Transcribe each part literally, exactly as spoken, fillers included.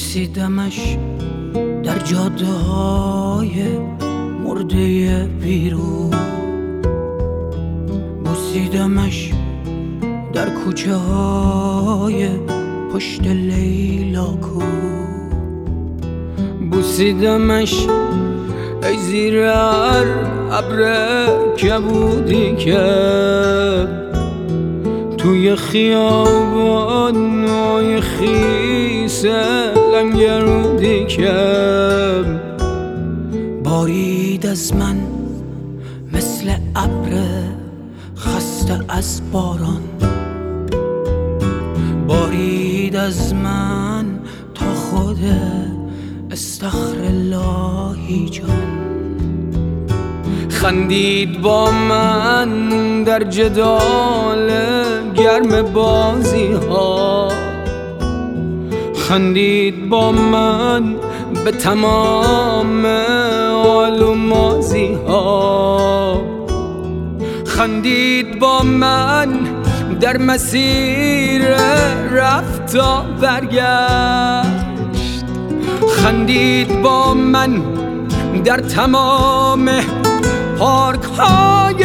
بوسیدمش در جاده های مرده بیرون، بوسیدمش در کوچه های پشت لیلاکو، بوسیدمش ای زیر هر ابر کبودی که توی خیابان‌های خیس لنگرودی که بارید از من مثل ابر خسته از باران، بارید از من تا خود استغفراللهی جان، خندید با من در جدال گرم بازی ها، خندید با من به تمام حال و ماضی ها، خندید با من در مسیر رفت و برگشت، خندید با من در تمام پارک های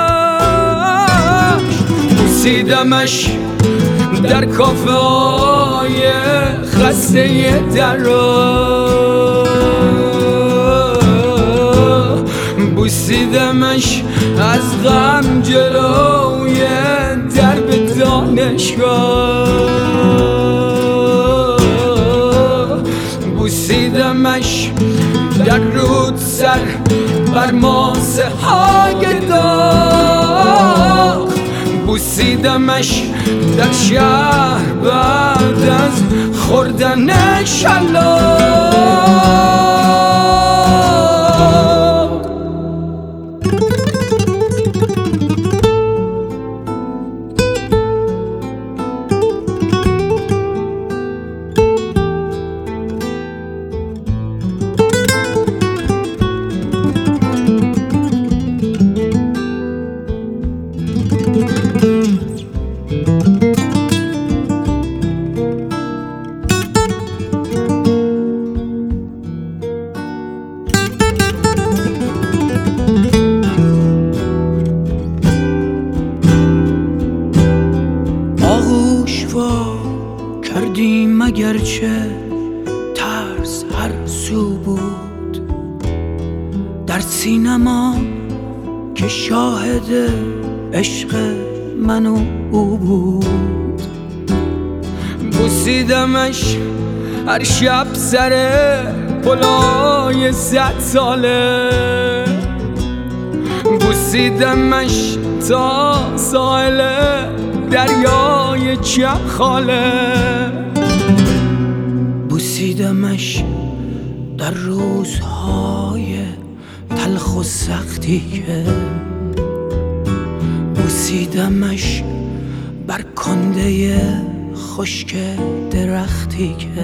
رشت، بوسیدمش در کافه های خسته درا، بوسیدمش از غم جلوی درب دانشگاه، بوسیدمش در رود سر بر ماسه های داغ، بوسیدمش در شهر بعد از خوردن شلاق. کردیم اگرچه ترس هر سو بود، در سینما که شاهد عشق من و او بود، بوسیدمش هر شب سر پلای صد ساله، بوسیدمش تا ساحل دریای چخاله، بوسیدمش در روزهای تلخ و سختی که بوسیدمش بر کنده خشک درختی که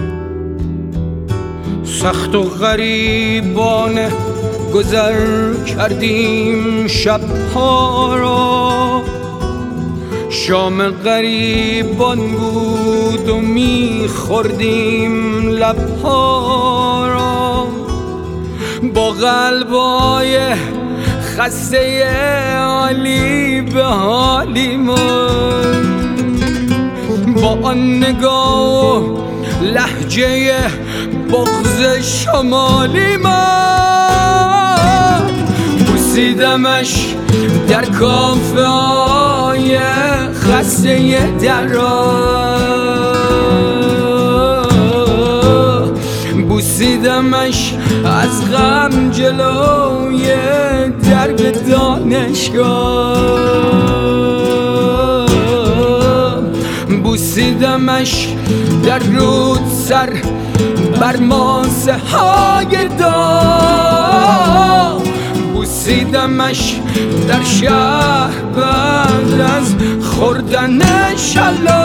سخت و غریبانه گذر کردیم شبها را، شام غریبان بود و میخوردیم لبها را، با قلبای خسته حالی به حالی من، با آن نگاه و لهجه بغض شمالی من، بوسیدمش در کافه های خسته درا، بوسیدمش از غم جلوی درب دانشگاه، بوسیدمش در رود سر بر ماسه های داغ، بوسیدمش در شهر بعد از خوردن شلاق.